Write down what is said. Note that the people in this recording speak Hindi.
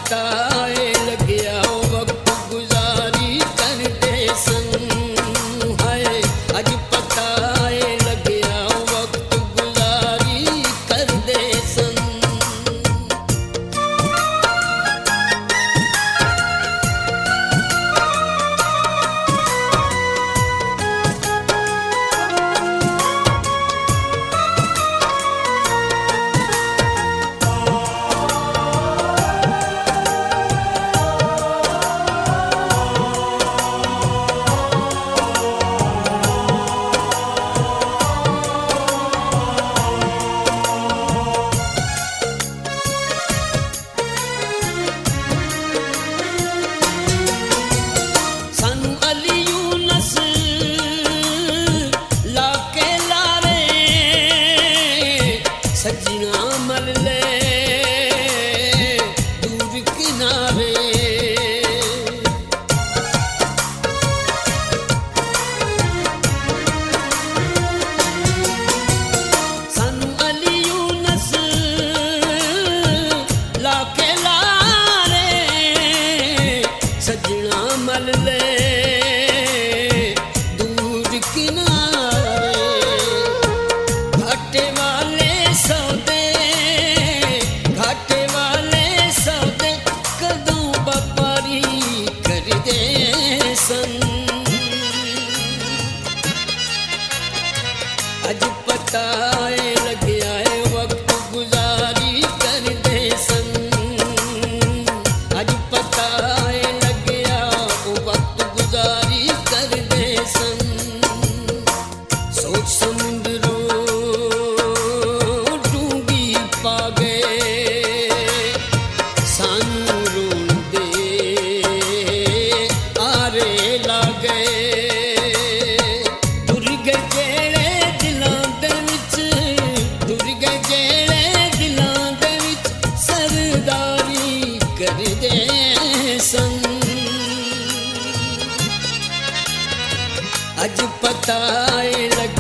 पता लग्या वक्त गुजारी करदे सन है अज पता लग्या वक्त गुजारी करदे सन। सजना मल ले दूर किनारे सानू अली यूनस लाके लारे सजना मल ले दूर किनारे घाटे वाले सौदे घाटे वाले सौदे कदों व्यापारी करदे सन अज पता लग्या वक्त गुजारी करदे सन अज पता लग्या वक्त गुजारी करदे सन। सोच समुंदरों पा गए सानू रोंदे आरे ला गए तुर गए जेड़े दिलां दे विच तुर गए जेड़े दिलां दे विच सरदारी करदे सन अज पता लग